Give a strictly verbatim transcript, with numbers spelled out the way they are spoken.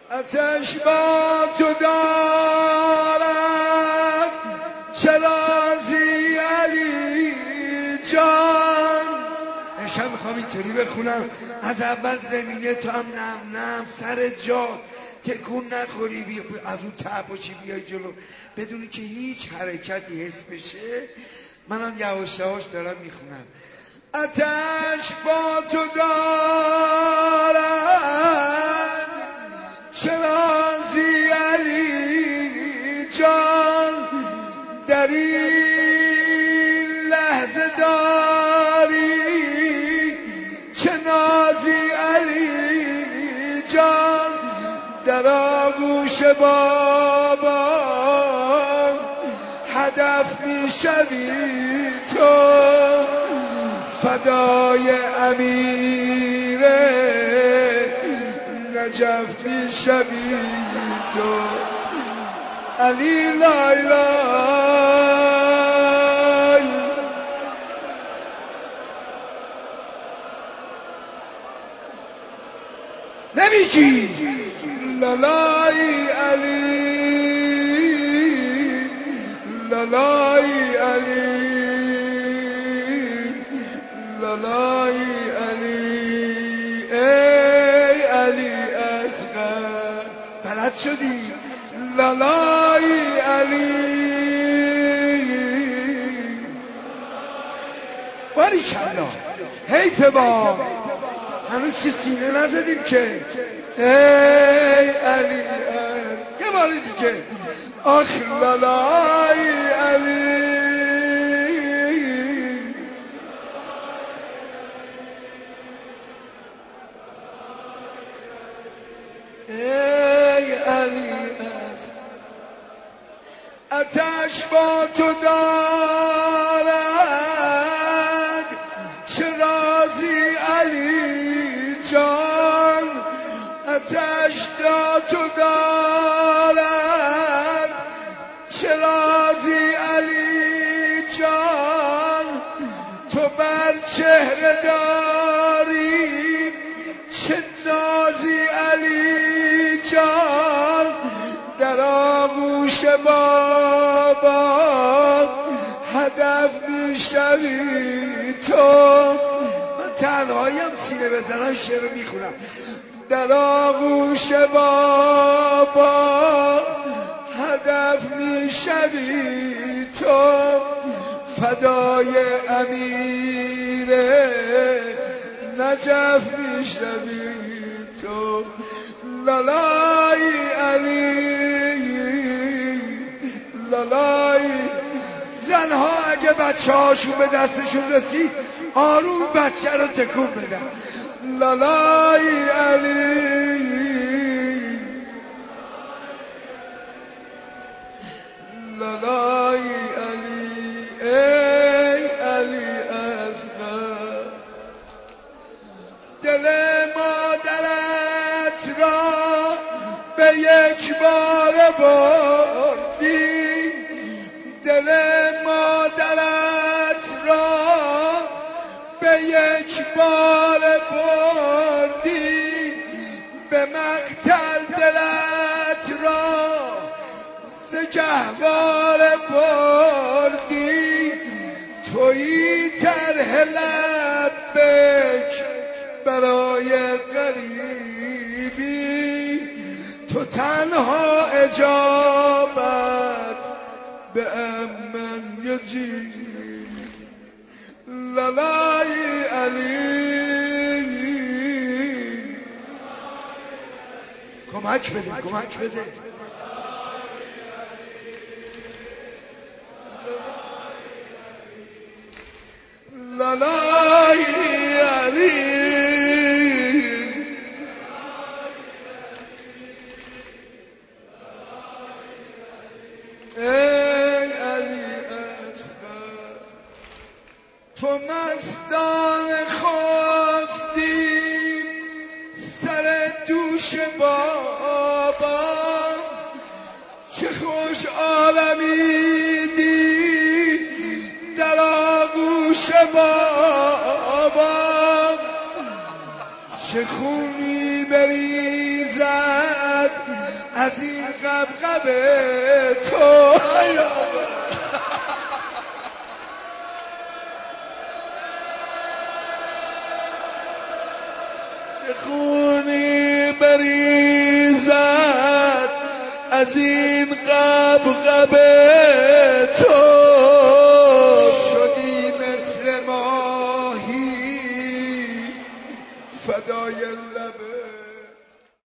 آتش با تو دارم چه رازی علی جان. امشب میخوام اینطوری بخونم از اول زمینه تا هم نم نم سر جا تکون نخوری، بی... از اون تپاشی بیای جلو بدونی که هیچ حرکتی حس بشه. منم یواش یواش دارم میخونم. آتش با تو دارم چه رازی علی جان، در این لحظه داری چه نازی علی جان، در آغوش بابا هدف میشوی تو، فدای امیر نجف میشوی تو. علی لای لای نمیگی لالای علی لالای علی لالای علی ای علی اصغر. بلد شدی لالای علی. باریکلا حیف با هنوز چه سینه نزدیم که. ای علی از یه بار دیگه آخ لالای علی. ای علی از آتش با تو دارد چه رازی علی جان، آتش دا تو دارد چه رازی علی جان، تو بر چهره داری چه نازی علی جان، در آغوش بابا هدف میشوی تو. من تنهاییم سینه بزنم شعر میخونم. در آغوش بابا هدف میشوی تو، فدای امیر نجف میشوی تو. لالای علی لالای. زنها اگه بچه هاشون به دستشون رسید آروم بچه رو تکون بدن. لالای علی لالای علی ای علی اصغر. دل مادرت را به یک بار بردی، دل مادرت را به یک بار بردی، به مقتل دلت را ز گهوار بردی. تویی طرح لبک برای غریبی، تو تنها اجابت به امن یجیب. لالای علی کمک بده کمک بده. لالای علی ای علی اصغر. تو مستان خفتی سر دوش بابا، چه خوش عالمیدی در آغوش بابا، چه خونی بریزد از این قبقبه تو. چه خونی بریزد از این قبقبه